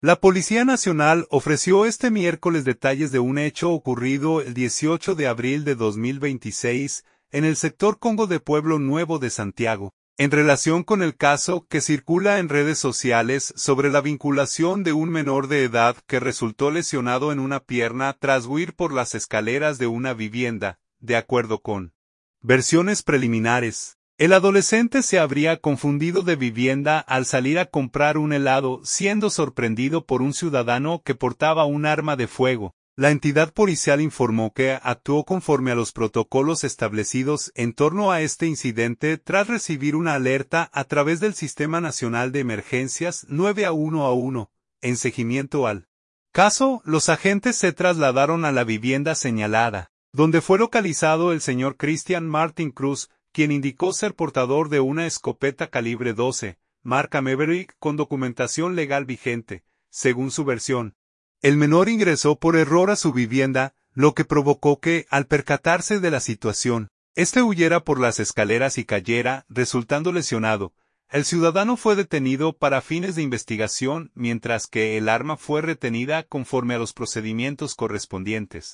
La Policía Nacional ofreció este miércoles detalles de un hecho ocurrido el 18 de abril de 2026 en el sector Congo de Pueblo Nuevo de Santiago, en relación con el caso que circula en redes sociales sobre la vinculación de un menor de edad que resultó lesionado en una pierna tras huir por las escaleras de una vivienda, de acuerdo con versiones preliminares. El adolescente se habría confundido de vivienda al salir a comprar un helado, siendo sorprendido por un ciudadano que portaba un arma de fuego. La entidad policial informó que actuó conforme a los protocolos establecidos en torno a este incidente tras recibir una alerta a través del Sistema Nacional de Emergencias 911. En seguimiento al caso, los agentes se trasladaron a la vivienda señalada, donde fue localizado el señor Cristian Martín Cruz, quien indicó ser portador de una escopeta calibre 12, marca Maverick, con documentación legal vigente, según su versión. El menor ingresó por error a su vivienda, lo que provocó que, al percatarse de la situación, este huyera por las escaleras y cayera, resultando lesionado. El ciudadano fue detenido para fines de investigación, mientras que el arma fue retenida conforme a los procedimientos correspondientes.